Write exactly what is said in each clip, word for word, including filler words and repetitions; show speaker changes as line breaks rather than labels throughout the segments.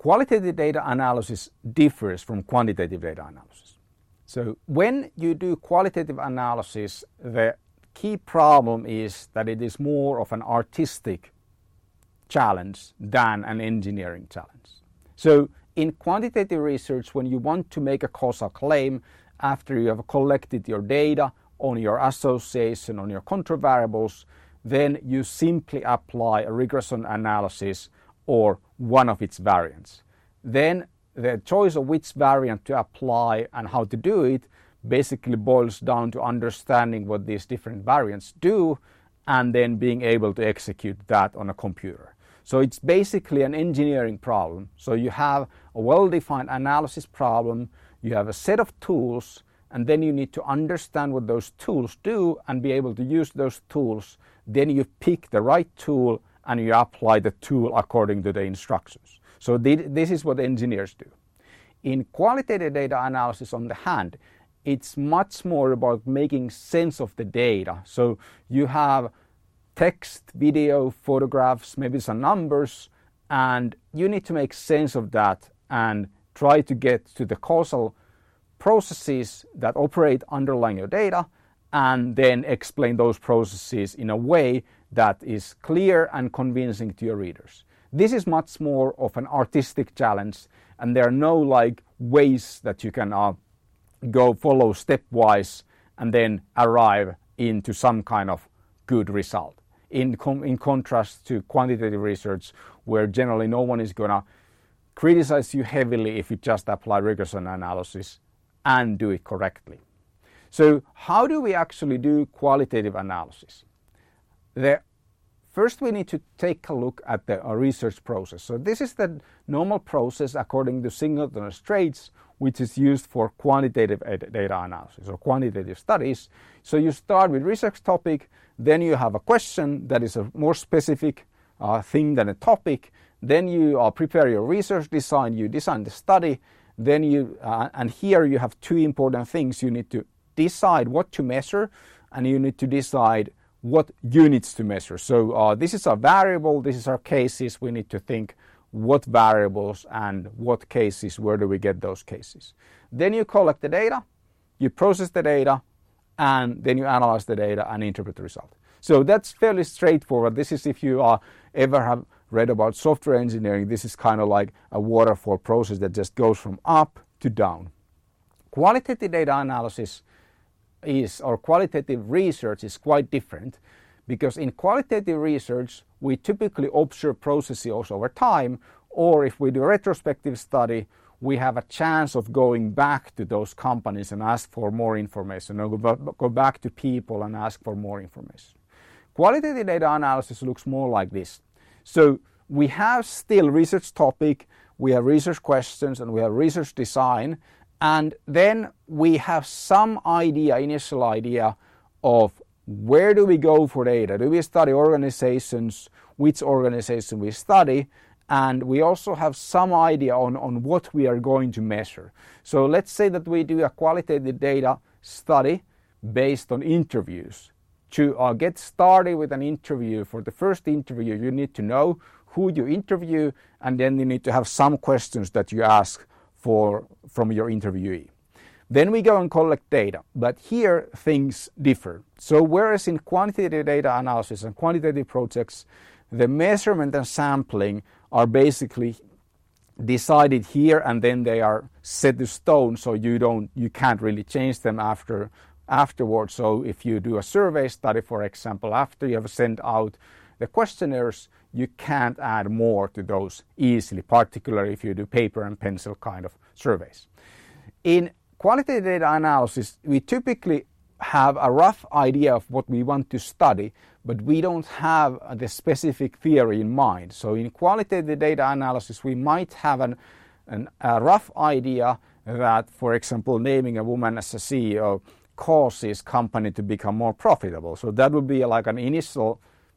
qualitative data analysis differs from quantitative data analysis. So when you do qualitative analysis, the key problem is that it is more of an artistic challenge than an engineering challenge. So in quantitative research, when you want to make a causal claim after you have collected your data on your association, on your control variables, then you simply apply a regression analysis or one of its variants. Then the choice of which variant to apply and how to do it basically boils down to understanding what these different variants do and then being able to execute that on a computer. So it's basically an engineering problem. So you have a well-defined analysis problem, you have a set of tools, and then you need to understand what those tools do and be able to use those tools. Then you pick the right tool and you apply the tool according to the instructions. So this is what engineers do. In qualitative data analysis, on the hand, it's much more about making sense of the data. So you have text, video, photographs, maybe some numbers, and you need to make sense of that and try to get to the causal processes that operate underlying your data and then explain those processes in a way that is clear and convincing to your readers. This is much more of an artistic challenge, and there are no like ways that you can uh, go follow stepwise and then arrive into some kind of good result. In, com- in contrast to quantitative research, where generally no one is going to criticize you heavily if you just apply regression analysis and do it correctly. So how do we actually do qualitative analysis? The, first we need to take a look at the uh, research process. So this is the normal process according to Singleton Straits, which is used for quantitative data analysis or quantitative studies. So you start with research topic, then you have a question that is a more specific uh, thing than a topic, then you uh, prepare your research design, you design the study, then you, uh, and here you have two important things. You need to decide what to measure and you need to decide what units to measure. So uh, this is a variable, this is our cases, we need to think what variables and what cases, where do we get those cases. Then you collect the data, you process the data, and then you analyze the data and interpret the result. So that's fairly straightforward. This is if you uh, ever have read about software engineering, this is kind of like a waterfall process that just goes from up to down. Qualitative data analysis is, or qualitative research is quite different, because in qualitative research we typically observe processes over time, or if we do a retrospective study, we have a chance of going back to those companies and ask for more information, or go back to people and ask for more information. Qualitative data analysis looks more like this. So we have still research topic, we have research questions, and we have research design, and then we have some idea, initial idea of where do we go for data? Do we study organizations, which organization we study, and we also have some idea on, on what we are going to measure. So let's say that we do a qualitative data study based on interviews. To uh, get started with an interview, for the first interview you need to know who you interview, and then you need to have some questions that you ask for from your interviewee. Then we go and collect data, but here things differ. So whereas in quantitative data analysis and quantitative projects, the measurement and sampling are basically decided here and then they are set to stone, so you don't, you can't really change them after afterwards. So if you do a survey study, for example, after you have sent out the questionnaires, you can't add more to those easily, particularly if you do paper and pencil kind of surveys. In qualitative data analysis, we typically have a rough idea of what we want to study, but we don't have the specific theory in mind. So in qualitative data analysis, we might have an, an, a rough idea that, for example, naming a woman as a C E O causes company to become more profitable. So that would be like an initial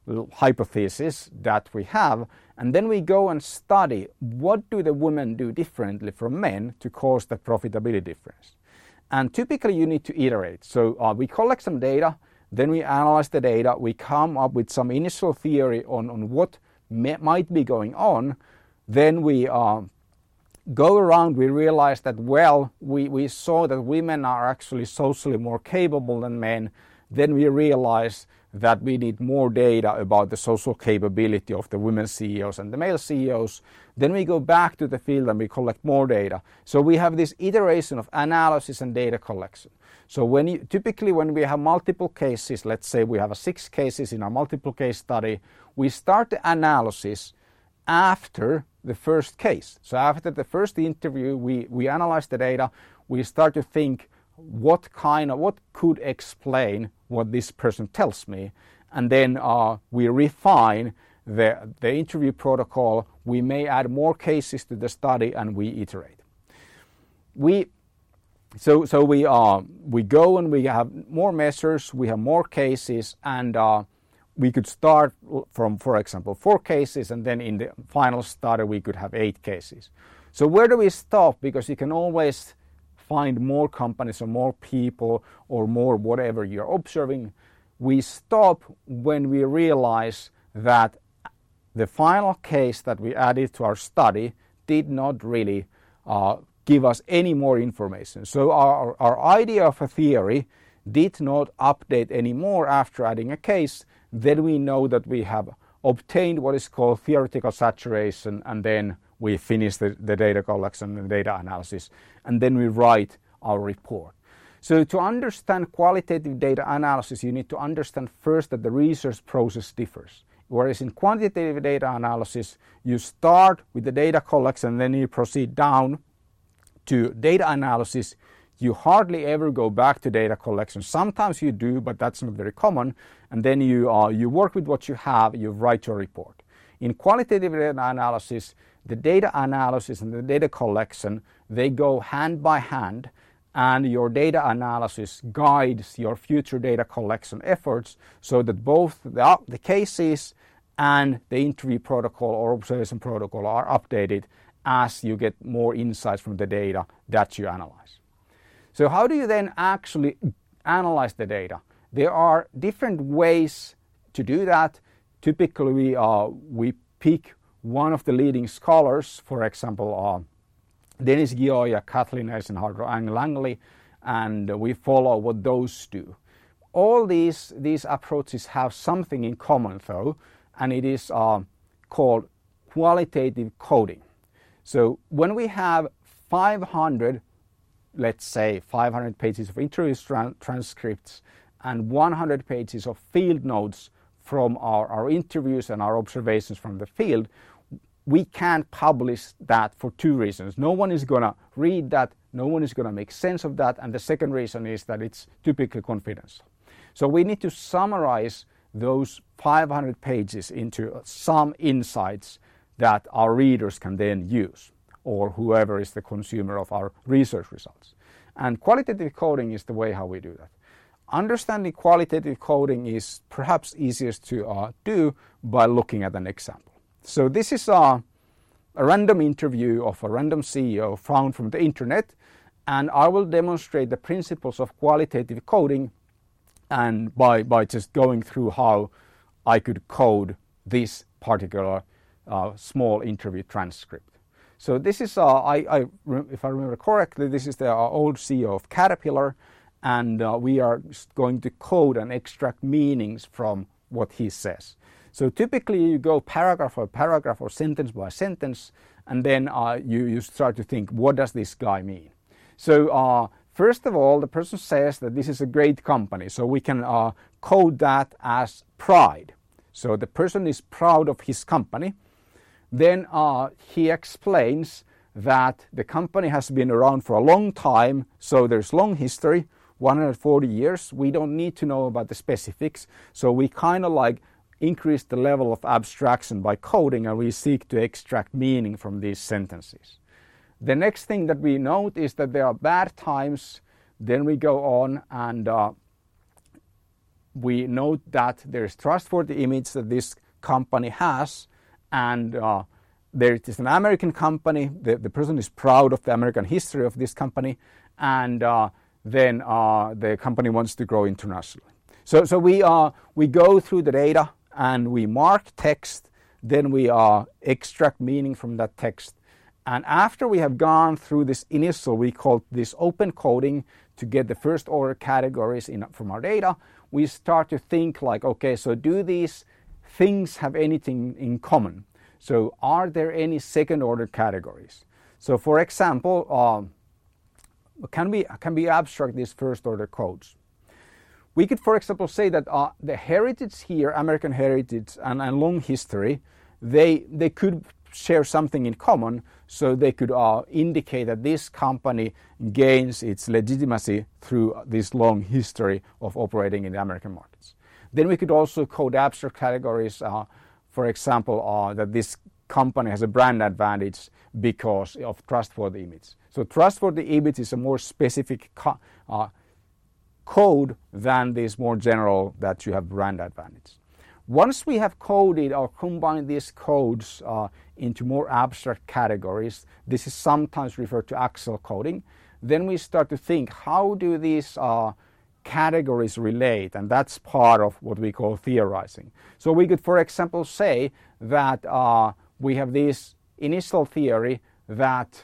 hypothesis that we have, and then we go and study what do the women do differently from men to cause the profitability difference. And typically you need to iterate. So uh, we collect some data, then we analyze the data, we come up with some initial theory on, on what may, might be going on, then we uh, go around, we realized that, well, we, we saw that women are actually socially more capable than men. Then we realized that we need more data about the social capability of the women C E Os and the male C E Os. Then we go back to the field and we collect more data. So we have this iteration of analysis and data collection. So when you, typically when we have multiple cases, let's say we have a six cases in our multiple case study, we start the analysis after the first case. So after the first interview, we, we analyze the data, we start to think what kind of, what could explain what this person tells me, and then uh, we refine the, the interview protocol. We may add more cases to the study and we iterate. We So, so we, uh, we go and we have more measures, we have more cases, and uh, we could start from, for example, four cases, and then in the final study we could have eight cases. So where do we stop? Because you can always find more companies or more people or more whatever you're observing. We stop when we realize that the final case that we added to our study did not really uh, give us any more information. So our, our idea of a theory did not update anymore after adding a case. Then we know that we have obtained what is called theoretical saturation, and then we finish the, the data collection and data analysis, and then we write our report. So to understand qualitative data analysis, you need to understand first that the research process differs. Whereas in quantitative data analysis, you start with the data collection and then you proceed down to data analysis. You hardly ever go back to data collection. Sometimes you do, but that's not very common. And then you, uh, you work with what you have, you write your report. In qualitative data analysis, the data analysis and the data collection, they go hand by hand, and your data analysis guides your future data collection efforts so that both the, the cases and the interview protocol or observation protocol are updated as you get more insights from the data that you analyze. So how do you then actually analyze the data? There are different ways to do that. Typically we, uh, we pick one of the leading scholars, for example, uh, Dennis Gioia, Kathleen Eisenhardt, or Ang Langley, and we follow what those do. All these, these approaches have something in common though, and it is uh, called qualitative coding. So when we have five hundred, let's say five hundred pages of interview tra- transcripts and one hundred pages of field notes from our, our interviews and our observations from the field, we can't publish that for two reasons. No one is going to read that, no one is going to make sense of that, and the second reason is that it's typically confidential. So we need to summarize those five hundred pages into some insights that our readers can then use, or whoever is the consumer of our research results. And qualitative coding is the way how we do that. Understanding qualitative coding is perhaps easiest to uh, do by looking at an example. So this is a, a random interview of a random C E O found from the internet, and I will demonstrate the principles of qualitative coding and by, by just going through how I could code this particular uh, small interview transcript. So this is, uh, I, I, if I remember correctly, this is the uh, old C E O of Caterpillar, and uh, we are going to code and extract meanings from what he says. So typically you go paragraph by paragraph or sentence by sentence, and then uh, you, you start to think, what does this guy mean? So uh, first of all, the person says that this is a great company, so we can uh, code that as pride. So the person is proud of his company. Then uh, he explains that the company has been around for a long time, so there's long history, one hundred forty years. We don't need to know about the specifics, so we kind of like increase the level of abstraction by coding, and we seek to extract meaning from these sentences. The next thing that we note is that there are bad times. Then we go on and uh, we note that there is trustworthy image that this company has, and uh, there it is an American company. The, the person is proud of the American history of this company, and uh, then uh, the company wants to grow internationally. So, so we, uh, we go through the data and we mark text, then we uh, extract meaning from that text, And after we have gone through this initial, we call this open coding to get the first order categories in, from our data, we start to think like, okay, so do these things have anything in common? So are there any second order categories? So for example, um, can we, can we abstract these first order codes? We could, for example, say that uh, the heritage here, American heritage and, and long history, they, they could share something in common, so they could uh, indicate that this company gains its legitimacy through this long history of operating in the American markets. Then we could also code abstract categories, uh, for example, uh, that this company has a brand advantage because of trustworthy image. So trustworthy image is a more specific co uh, code than this more general that you have brand advantage. Once we have coded or combined these codes uh, into more abstract categories, this is sometimes referred to axial coding, then we start to think, how do these uh, categories relate? And that's part of what we call theorizing. So we could, for example, say that uh, we have this initial theory that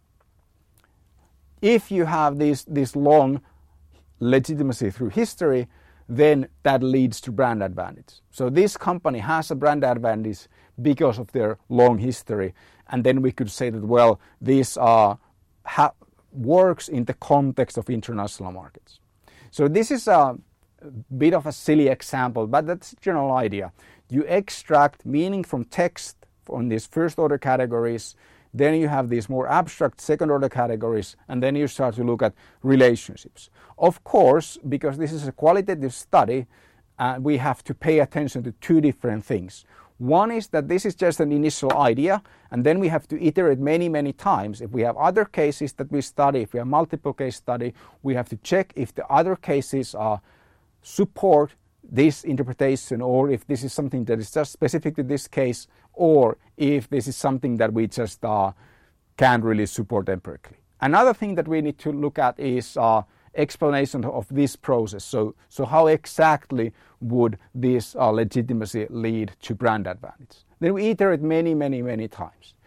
if you have this, this long legitimacy through history, then that leads to brand advantage. So this company has a brand advantage because of their long history. And then we could say that, well, this uh, ha works in the context of international markets. So this is a bit of a silly example, but that's the general idea. You extract meaning from text on these first order categories, then you have these more abstract second order categories, and then you start to look at relationships. Of course, because this is a qualitative study, uh, we have to pay attention to two different things. One is that this is just an initial idea, and then we have to iterate many, many times. If we have other cases that we study, if we have multiple case study, we have to check if the other cases uh, support this interpretation, or if this is something that is just specific to this case, or if this is something that we just uh, can't really support empirically. Another thing that we need to look at is uh, explanation of this process. So, so how exactly would this uh, legitimacy lead to brand advantage? Then we iterate many, many, many times.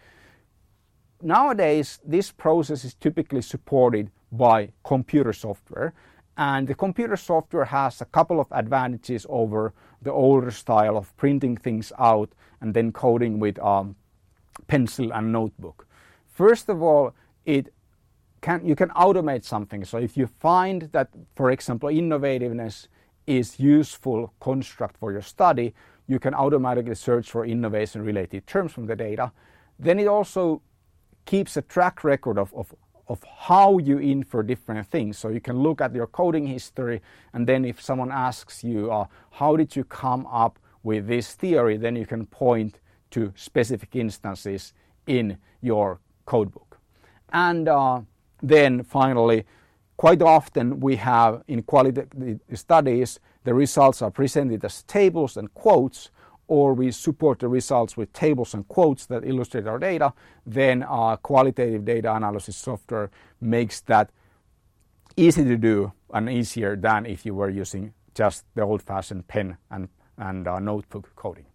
Nowadays, this process is typically supported by computer software. And the computer software has a couple of advantages over the older style of printing things out and then coding with um, pencil and notebook. First of all, it can, you can automate something. So if you find that, for example, innovativeness is useful construct for your study, you can automatically search for innovation-related terms from the data. Then it also keeps a track record of, of of how you infer different things. So you can look at your coding history, and then if someone asks you, uh, how did you come up with this theory, then you can point to specific instances in your codebook. And uh, then finally, quite often we have in qualitative studies, the results are presented as tables and quotes, or we support the results with tables and quotes that illustrate our data. Then our qualitative data analysis software makes that easy to do and easier than if you were using just the old-fashioned pen and, and uh, notebook coding.